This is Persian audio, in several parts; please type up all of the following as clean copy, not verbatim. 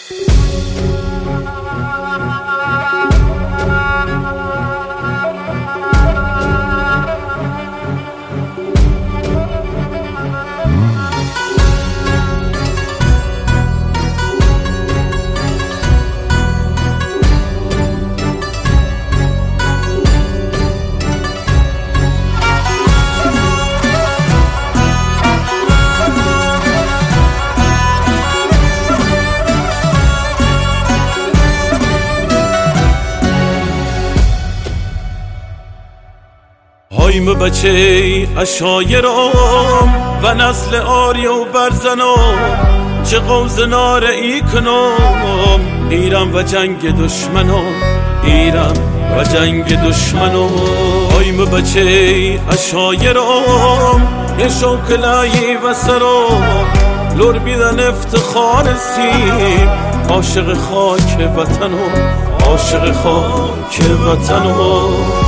هایم بچه اشایرم و نسل آری و برزنم چه قوز ناره ای کنم ایرم و جنگ دشمنم ایرم و جنگ دشمنم هایم بچه اشایرم یه شوکلایی و سرم لور بیدن افتخار سیم عاشق خاک وطنم عاشق خاک وطنم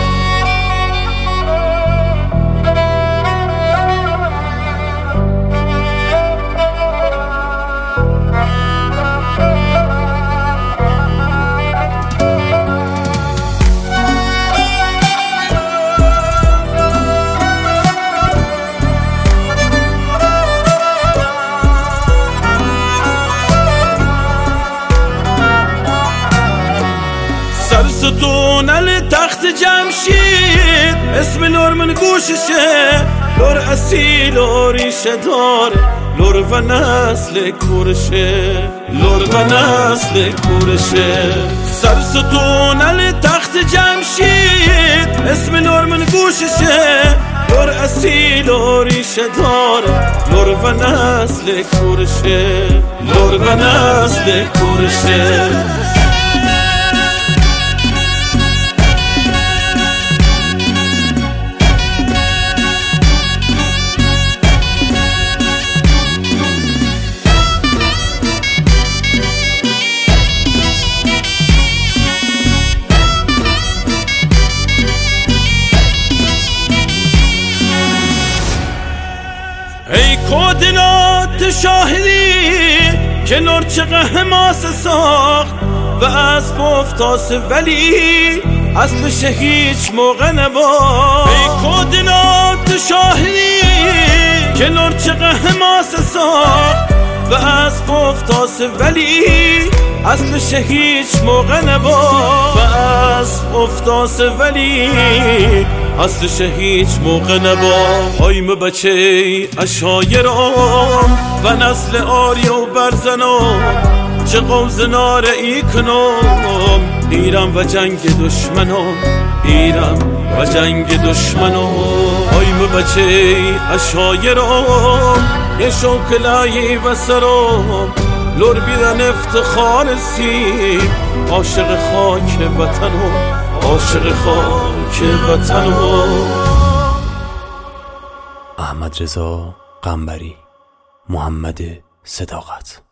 ستونل تخت جمشید اسم لور من گوششه لور اصیل و ریشه دار لور و نسل کورشه لور و نسل کورشه سر ستونل تخت جمشید اسم لور من گوششه لور اصیل و ریشه دار لور و نسل کورشه لور و نسل کورشه ای کودنات شاهدی که نرچق حماس ساخت و اسب افتاس ولی اصلش هیچ موقع نباخت ای کودنات شاهدی که نرچق حماس ساخت و اسب افتاس ولی اصلش هیچ موقع نباخت و اسب افتاس ولی اصلش هیچ موقع نباخت هایم بچه اشایرم و نسل آری و برزنم چه قوز ناره ای کنم ایرم و جنگ دشمنم ایرم و جنگ دشمنم هایم بچه اشایرم یه شوکلایی و سرم لور بیدن افتخار سیم عاشق خاک وطنم عاشق خاک وطنم. احمد رضا قنبری، محمد صداقت.